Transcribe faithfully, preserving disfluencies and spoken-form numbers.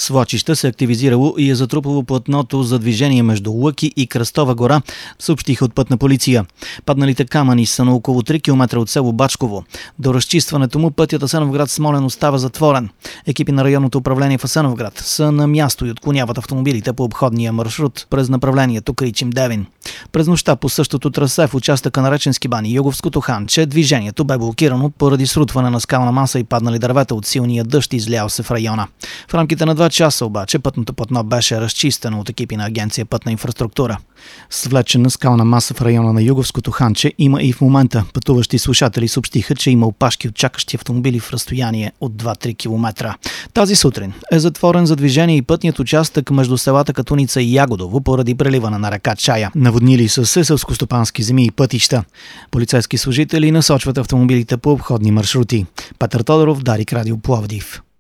Свлачище се активизирало и е затрупало платното за движение между Лъки и Кръстова гора, съобщиха от Пътна полиция. Падналите камъни са на около три километра от село Бачково. До разчистването му пътят Асеновград – Смолян остава затворен. Екипи на районното управление в Асеновград са на място и отклоняват автомобилите по обходния маршрут през направлението Кричим-Девин. През нощта по същото трасе в участъка на Реченски бани и Юговското ханче движението бе блокирано поради срутване на скална маса и паднали дървета от силния дъжд, излял се в района. В рамките на два часа обаче пътното платно беше разчистено от екипи на Агенция Пътна инфраструктура. Свлечена скална маса в района на Юговското ханче има и в момента. Пътуващи слушатели съобщиха, че има опашки от чакащи автомобили в разстояние от два-три километра. Тази сутрин е затворен за движение и пътният участък между селата Катуница и Ягодово поради преливане на река Чая. Наводнили са се селскостопански земи и пътища. Полицейски служители насочват автомобилите по обходни маршрути. Петър Тодоров, Дарик, Радио Пловдив.